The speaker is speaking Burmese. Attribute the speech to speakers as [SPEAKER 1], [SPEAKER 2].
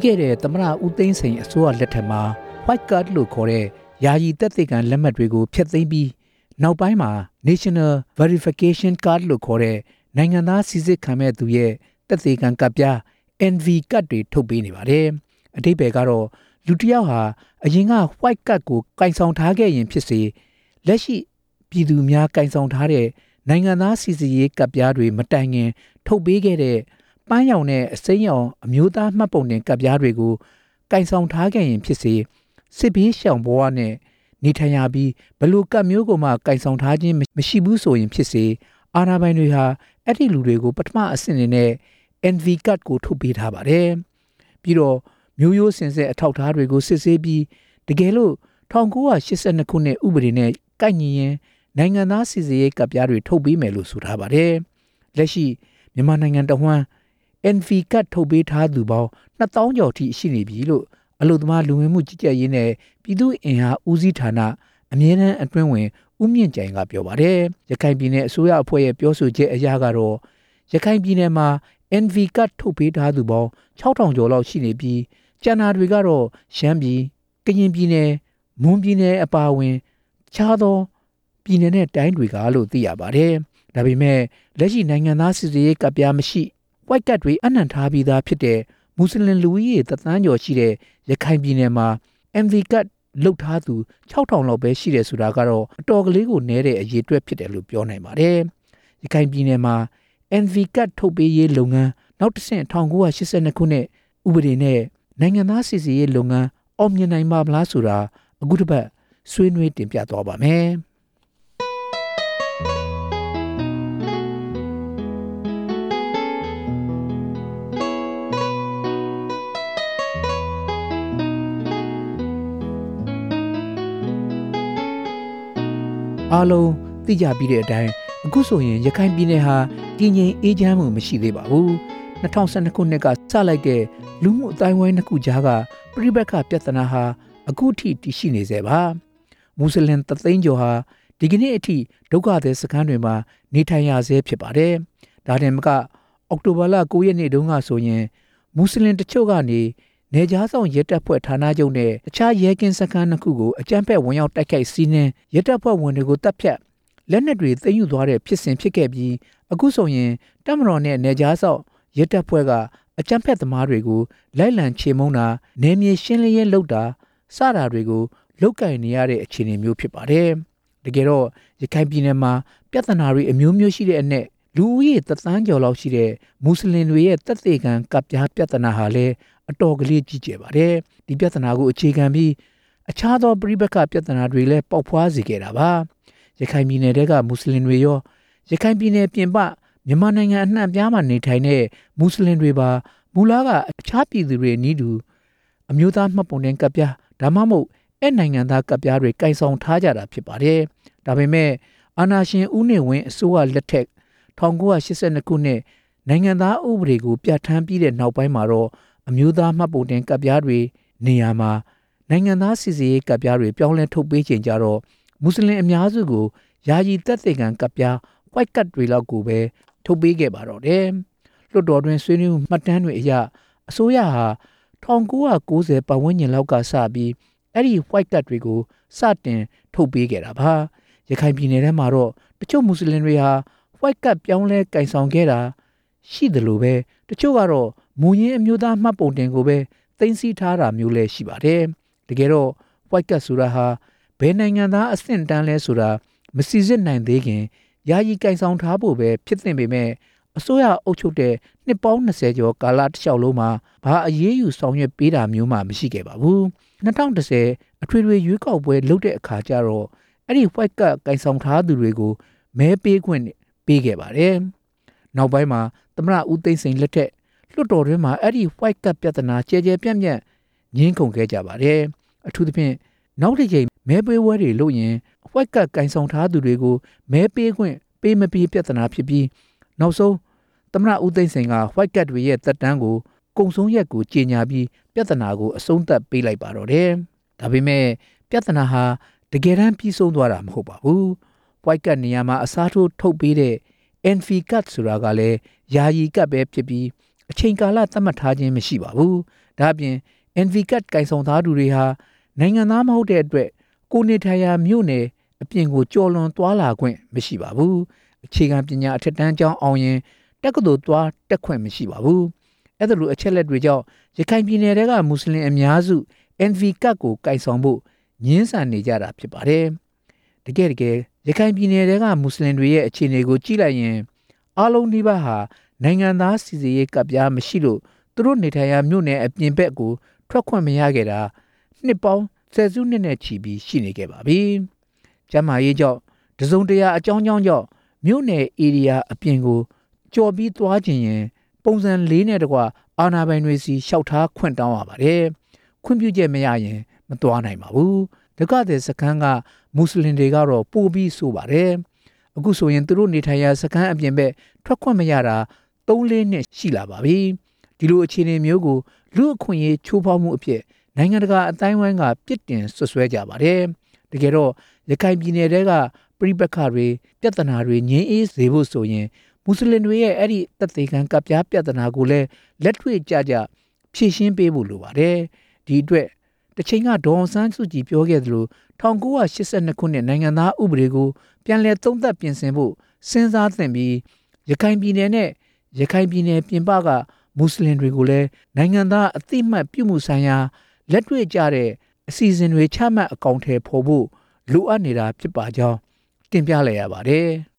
[SPEAKER 1] ခဲ့တဲ့သမ္မတဦးသိန်းစိန်အစိုးရလက်ထက်မှာ White Card လို့ခေါ်တဲ့ယာယီသက်သေခံလက်မှတ်တွေကိုဖျက်သိမ်းပြီးနောက်ပိုင်းမှာ National Verification Card လို့ခေါ်တဲ့နိုင်ငံသားစိစစ်ခံမဲ့သူရဲ့သက်သေခံကဒ်ပြား NV Card တွေထုတ်ပေးနေပါတယ်။အဓိပ္ပာယ်ကတော့လူတစ်ယောက်ဟာအရင်က White Card ကိုကင်ဆောင်ထားခဲ့ရင်ဖြစ်စေလက်ရှိပြည်သူများကင်ဆောင်ထားတဲ့နိုင်ငံသားစိစစ်ရေးကဒ်ပြားတွေမတိုင်ခင်ထုတ်ပေးခဲ့တဲ့ပန်းရောင်နဲ့အစိမ်းရောင်အမျိုးသားမှတ်ပုံတင်ကဒ်ပြားတွေကိုကင်ဆောင်ထားခဲ့ရင်ဖြစ်စေစစ်ဘေးရှောင်ဘဝနဲ့နေထိုင်ရပြီးဘလို့ကဒ်မျိုးကိုမှကင်ဆောင်ထားခြင်းမရှိဘူးဆိုရင်ဖြစ်စေအာဏာပိုင်တွေဟာအဲ့ဒီလူတွေကိုပထမအဆင့်နဲ့ NV Card ကိုထုတ်ပေးထားပါတယ်။ပြီးတော့မျိုးရိုးစင်ဆက်အထောက်အထားတွေကိုစစ်ဆေးပြီးတကယ်လို့1982ခုနှစ်ဥပဒေနဲ့ကိုက်ညီရင်နိုင်ငံသားစီစစ်ရေးကဒ်ပြားတွေထုတ်ပေးမယ်လို့ဆိုထားပါတယ်။လက်ရှိမြန်မာနိုင်ငံတဝှမ်း NV Card ထုတ်ပေးထားသူပေါင်း2000ကျော်ထိရှိနေပြီလို့အလို့သမားလူဝင်မှုကြီးကြပ်ရေးနဲ့ပြည်သူ့အင်အားဦးစီးဌာနအမြဲတမ်းအတွင်းဝင်ဦးမြင့်ကြိုင်ကပြောပါတယ်။ရခိုင်ပြည်နယ်အစိုးရအဖွဲ့ရဲ့ပြောဆိုချက်အရကတော့ရခိုင်ပြည်နယ်မှာ NV Card ထုတ်ပေးထားသူပေါင်း6000ကျော်လောက်ရှိနေပြီးကျန်တာတွေကတော့ရှမ်းပြည်ကရင်ပြည်နယ်မွန်ပြည်နယ်အပါအဝင်ခြားသောပြည်နယ်နဲ့တိုင်းတွေကလို့သိရပါတယ်။ဒါပေမဲ့လက်ရှိနိုင်ငံသားစစ်ရေးကဒ်ပြားမရှိ White Card တွေအနှံထားပြီးသားဖြစ်တဲ့မွတ်စလင်လူဦးရေသန်းကျော်ရှိတဲ့ရခိုင်ပြည်နယ်မှာ NV Card လုပ်ထားသူ6000လောက်ပဲရှိတယ်ဆိုတာကတော့အတော်ကလေးကိုနည်းတဲ့အရေးအတွက်ဖြစ်တယ်လို့ပြောနိုင်ပါတယ်။ရခိုင်ပြည်နယ်မှာ NV Card ထုတ်ပေးရေးလုပ်ငန်းနောက်တစ်ဆင့်1982ခုနှစ်ဥပဒေနဲ့နိုင်ငံသားစစ်ဆေးရေးလုပ်ငန်းအောင်မြင်နိုင်ပါမလားဆိုတာအခုတစ်ပတ်ဆွေးနွေးတင်ပြသွားပါမယ်။အားလုံးသိကြပြီးတဲ့အတိုင်းအခုဆိုရင်ရခိုင်ပြည်နယ်ဟာတည်ငြိမ်အေးချမ်းမှုမရှိသေးပါဘူး2012ခုနှစ်ကစလိုက်တဲ့လူမှုအတိုင်းဝိုင်းနှစ်ခုကြားကပြိပက္ခပြဿနာဟာအခုထိတည်ရှိနေသေးပါမွတ်စလင်သသိန်းကျော်ဟာဒီကနေ့အထိဒုက္ခသည်စခန်းတွေမှာနေထိုင်ရဆဲဖြစ်ပါတယ်ဒါတင်မကအောက်တိုဘာလ9ရက်နေ့တုန်းကဆိုရင်မွတ်စလင်တချို့ကနေနေကြားဆောင်ရဲတပ်ဖွဲ့ဌာနချုပ်နဲ့အခြားရဲကင်းစခန်းနှစ်ခုကိုအကြမ်းဖက်ဝင်ရောက်တိုက်ခိုက်စီးနင်းရဲတပ်ဖွဲ့ဝင်တွေကိုတပ်ဖြတ်လက်နက်တွေသိမ်းယူသွားတဲ့ဖြစ်စဉ်ဖြစ်ခဲ့ပြီးအခုဆိုရင်တပ်မတော်နဲ့နေကြားဆောင်ရဲတပ်ဖွဲ့ကအကြမ်းဖက်သမားတွေကိုလိုက်လံချေမှုန်းတာနယ်မြေရှင်းလင်းရေးလုပ်တာစတာတွေကိုလုပ်ကင်နေရတဲ့အခြေအနေမျိုးဖြစ်ပါတယ်တကယ်တော့ရခိုင်ပြည်နယ်မှာပြဿနာတွေအမျိုးမျိုးရှိတဲ့အနက်လူဦးရေသန်းကျော်လောက်ရှိတဲ့မွတ်စလင်တွေရဲ့သက်သေခံကဒ်ပြားပြဿနာဟာလည်းအတော်ကလေးကြီးကျယ်ပါတယ်ဒီပြဿနာကိုအခြေခံပြီးအခြားသောပြိပက္ခပြဿနာတွေလည်းပေါက်ဖွားစေခဲ့တာပါရခိုင်ပြည်နယ်ကမွတ်စလင်တွေရောရခိုင်ပြည်နယ်ပြင်ပမြန်မာနိုင်ငံအနှံ့အပြားမှာနေထိုင်တဲ့မွတ်စလင်တွေပါမူလကအခြားပြည်သူတွေနီးတူအမျိုးသားမှတ်ပုံတင်ကဒ်ပြားဒါမှမဟုတ်အဲ့နိုင်ငံသားကဒ်ပြားတွေကင်ဆောင်ထားကြတာဖြစ်ပါတယ်ဒါပေမဲ့အာဏာရှင်ဦးနေဝင်းအစိုးရလက်ထက်1982ခုနှစ်နိုင်ငံသားဥပဒေကိုပြဋ္ဌာန်းပြီးတဲ့နောက်ပိုင်းမှာတော့အမျိုးသားမှတ်ပုံတင်ကဒ်ပြားတွေနေရာမှာနိုင်ငံသားစီစစ်ရေးကဒ်ပြားတွေပြောင်းလဲထုတ်ပေးချိန်ကြတော့မွတ်စလင်အများစုကိုယာယီသက်သေခံကဒ်ပြား White Card တွေလောက်ကိုပဲထုတ်ပေးခဲ့ပါတော့တယ်လွှတ်တော်တွင်ဆွေးနွေးမှတ်တမ်းတွေအရအစိုးရဟာ1990ပတ်ဝန်းကျင်လောက်ကစပြီးအဲ့ဒီ White Card တွေကိုစတင်ထုတ်ပေးခဲ့တာပါရခိုင်ပြည်နယ်ထဲမှာတော့တချို့မွတ်စလင်တွေဟာ White Card ပြောင်းလဲကင်ဆောင်ခဲ့တာရှိတယ်လို့ပဲတချို့ကတော့မူရင်းအမျိုးသားမှတ်ပုံတင်ကိုပဲသိမ်းဆည်းထားတာမျိုးလည်းရှိပါတယ်တကယ်တော့ White Card ဆိုတာဟာဘယ်နိုင်ငံသားအဆင့်တန်းလဲဆိုတာမစီစစ်နိုင်သေးခင်ယာယီကင်ဆောင်ထားဖို့ပဲဖြစ်သင့်ပေမဲ့အစိုးရအုပ်ချုပ်တဲ့နှစ်ပေါင်း20ကျော်ကာလတစ်လျှောက်လုံးမှာဘာအရေးယူဆောင်ရွက်ပေးတာမျိုးမှမရှိခဲ့ပါဘူး2010အထွေထွေရွေးကောက်ပွဲလုပ်တဲ့အခါကျတော့အဲ့ဒီ White Card ကင်ဆောင်ထားသူတွေကိုမဲပေးခွင့်ပေးခဲ့ပါတယ်နောက်ပိုင်းမှာသမ္မတဦးသိန်းစိန်လက်ထက်လွှတ်တော်တွင်းမှာအဲ့ဒီ White Card ပြဿနာကြဲကြဲပြန့်ပြန့်ငင်းခုန်ခဲ့ကြပါတယ်အထူးသဖြင့်နောက်တစ်ချိန်မဲပေးပွဲတွေလုပ်ရင် White Card ကင်ဆောင်ထားသူတွေကိုမဲပေးခွင့်ပေးမပေးပြဿနာဖြစ်ပြီးနောက်ဆုံးသမ္မတဦးသိန်းစိန်က White Card တွေရဲ့သက်တမ်းကိုကုံဆုံးရက်ကိုကြေညာပြီးပြဿနာကိုအဆုံးသတ်ပေးလိုက်ပါတော့တယ်ဒါပေမဲ့ပြဿနာဟာတကယ်တမ်းပြီးဆုံးသွားတာမဟုတ်ပါဘူး White Card နေရာမှာအစားထိုးထုတ်ပေးတဲ့ NV Card ဆိုတာကလည်းယာယီကဒ်ပဲဖြစ်ပြီးအချိန်ကာလသတ်မှတ်ထားခြင်းမရှိပါဘူးဒါအပြင် NV ကတ်ကိုင်ဆောင်သားသူတွေဟာနိုင်ငံသားမဟုတ်တဲ့အတွက်ကိုနေထိုင်ရာမြို့နယ်အပြင်ကိုကြော်လွန်သွားလာခွင့်မရှိပါဘူးအခြေခံပညာအထက်တန်းကျောင်းအောင်ရင်တက္ကသိုလ်သွားတက်ခွင့်မရှိပါဘူးအဲ့ဒါလိုအချက်လက်တွေကြောင့်ရခိုင်ပြည်နယ်ကမွတ်စလင်အများစု NV ကတ်ကိုကိုင်ဆောင်ဖို့ညှင်းဆန်နေကြတာဖြစ်ပါတယ်တကယ်ရခိုင်ပြည်နယ်ကမွတ်စလင်တွေရဲ့အခြေအနေကိုကြည့်လိုက်ရင်အားလုံးဒီပါဟာနိုင်ငံသားစီစစ်ရေးကပ်ပြားမရှိလို့သူတို့နေထိုင်ရာမြို့နယ်အပြင်ဘက်ကိုထွက်ခွင့်မရခဲ့တာနှစ်ပေါင်းဆယ်စုနှစ်နဲ့ချီပြီးရှိနေခဲ့ပါပြီ။ကျမ်းမာရေးကြောင့်တစုံတရာအကြောင်းကြောင့်မြို့နယ်ဧရိယာအပြင်ကိုကြော်ပြီးသွားခြင်းရင်ပုံစံ၄နဲ့တကွာအာဏာပိုင်တွေစီလျှောက်ထားခွင့်တောင်းရပါတယ်။ခွင့်ပြုချက်မရရင်မသွားနိုင်ပါဘူး။ဒုက္ခသည်စခန်းကမွတ်စလင်တွေကတော့ပိုပြီးဆိုပါတယ်။အခုဆိုရင်သူတို့နေထိုင်ရာစခန်းအပြင်ဘက်ထွက်ခွင့်မရတာ3-4နှစ်ရှိလာပါပြီ။ဒီလိုအခြေအနေမျိုးကိုလူအခွင့်အရေးချိုးဖောက်မှုအဖြစ်နိုင်ငံတကာအတိုင်းဝိုင်းကပြစ်တင်ဆွဆွဲကြပါတယ်။တကယ်တော့ရခိုင်ပြည်နယ်ကပြိပက္ခတွေပြဿနာတွေငြိမ်းအေးစေဖို့ဆိုရင်မွတ်စလင်တွေရဲ့အဲ့ဒီတပ်သေးခံကပ်ပြားပြဿနာကိုလည်းလက်တွေ့ကြဖြေရှင်းပေးဖို့လိုပါတယ်။ဒီအတွက်တစ်ချိန်ကဒေါ်အောင်ဆန်းစုကြည်ပြောခဲ့သလို1982ခုနှစ်နိုင်ငံသားဥပဒေကိုပြန်လည်သုံးသပ်ပြင်ဆင်ဖို့စဉ်းစားသင့်ပြီးရခိုင်ပြည်နယ်နဲ့ရခိုင်ပြည်နယ်ပြင်ပကမွတ်စလင်တွေကိုလည်းနိုင်ငံသားအသိမှတ်ပြုမှုဆိုင်ရာလက်တွေ့ကြတဲ့အစီအစဉ်တွေချမှတ်အကောင့်ထဲပေါ်ဖို့လိုအပ်နေတာဖြစ်ပါကြောင်းတင်ပြလိုက်ရပါတယ်။